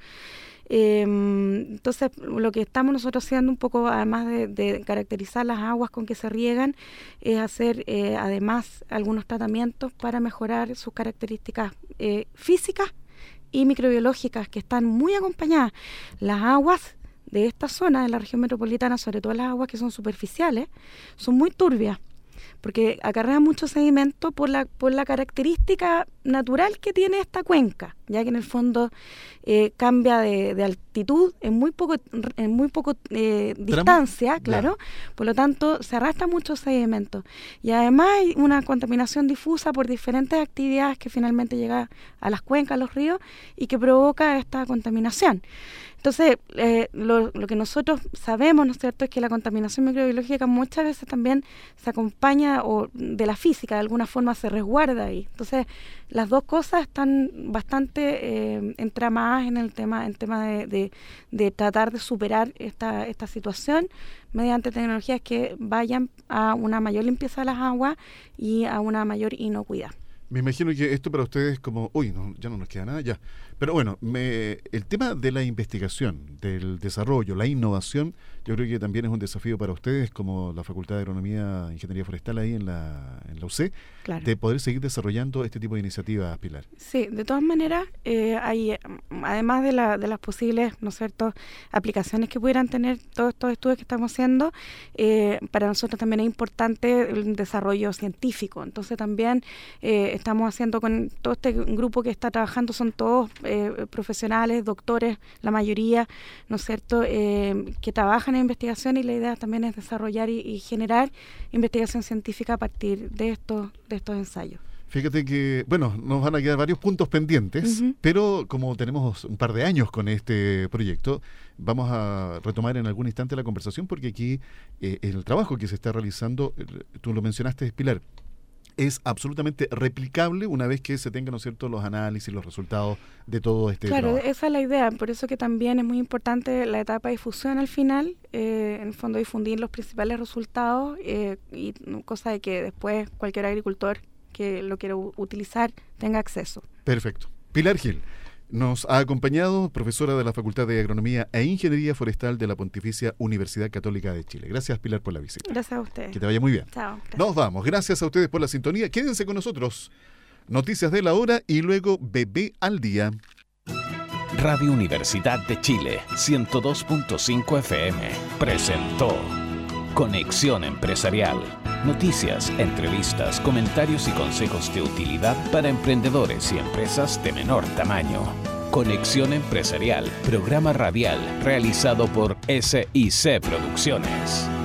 Eh, entonces, lo que estamos nosotros haciendo un poco, además de, de caracterizar las aguas con que se riegan, es hacer eh, además algunos tratamientos para mejorar sus características eh, físicas y microbiológicas que están muy acompañadas. Las aguas de esta zona, de la región metropolitana, sobre todo las aguas que son superficiales, son muy turbias, porque acarrea mucho sedimento por la por la característica natural que tiene esta cuenca, ya que en el fondo eh, cambia de, de altitud en muy poco en muy poco eh, distancia, claro, yeah. Por lo tanto se arrastra mucho sedimento y además hay una contaminación difusa por diferentes actividades que finalmente llega a las cuencas, a los ríos y que provoca esta contaminación. Entonces, eh, lo, lo que nosotros sabemos, ¿no es cierto?, es que la contaminación microbiológica muchas veces también se acompaña o de la física, de alguna forma se resguarda ahí. Entonces, las dos cosas están bastante eh, entramadas en el tema, en tema de, de, de tratar de superar esta, esta situación mediante tecnologías que vayan a una mayor limpieza de las aguas y a una mayor inocuidad. Me imagino que esto para ustedes es como, uy, no, ya no nos queda nada, ya. Pero bueno, me, el tema de la investigación, del desarrollo, la innovación, yo creo que también es un desafío para ustedes como la Facultad de Agronomía e Ingeniería Forestal ahí en la, en la U C, claro. de poder seguir desarrollando este tipo de iniciativas, Pilar. Sí, de todas maneras, eh, hay, además de, la, de las posibles, ¿no es cierto?, aplicaciones que pudieran tener todos estos estudios que estamos haciendo, eh, para nosotros también es importante el desarrollo científico. Entonces también eh, estamos haciendo con todo este grupo que está trabajando, son todos eh, profesionales, doctores, la mayoría, ¿no es cierto?, eh, que trabajan en investigación y la idea también es desarrollar y, y generar investigación científica a partir de estos, de estos ensayos. Fíjate que, bueno, nos van a quedar varios puntos pendientes, uh-huh. pero como tenemos un par de años con este proyecto, vamos a retomar en algún instante la conversación, porque aquí eh, el trabajo que se está realizando, eh, tú lo mencionaste, Pilar, es absolutamente replicable una vez que se tengan, ¿no es cierto?, los análisis, los resultados de todo este claro, trabajo. Esa es la idea, por eso que también es muy importante la etapa de difusión al final, eh, en el fondo difundir los principales resultados, eh, y cosa de que después cualquier agricultor que lo quiera u- utilizar tenga acceso. Perfecto. Pilar Gil nos ha acompañado, profesora de la Facultad de Agronomía e Ingeniería Forestal de la Pontificia Universidad Católica de Chile. Gracias, Pilar, por la visita. Gracias a ustedes. Que te vaya muy bien. Chao. Gracias. Nos vamos. Gracias a ustedes por la sintonía. Quédense con nosotros. Noticias de la hora y luego Bebé al Día. Radio Universidad de Chile, ciento dos punto cinco F M, presentó Conexión Empresarial. Noticias, entrevistas, comentarios y consejos de utilidad para emprendedores y empresas de menor tamaño. Conexión Empresarial, programa radial realizado por S I C Producciones.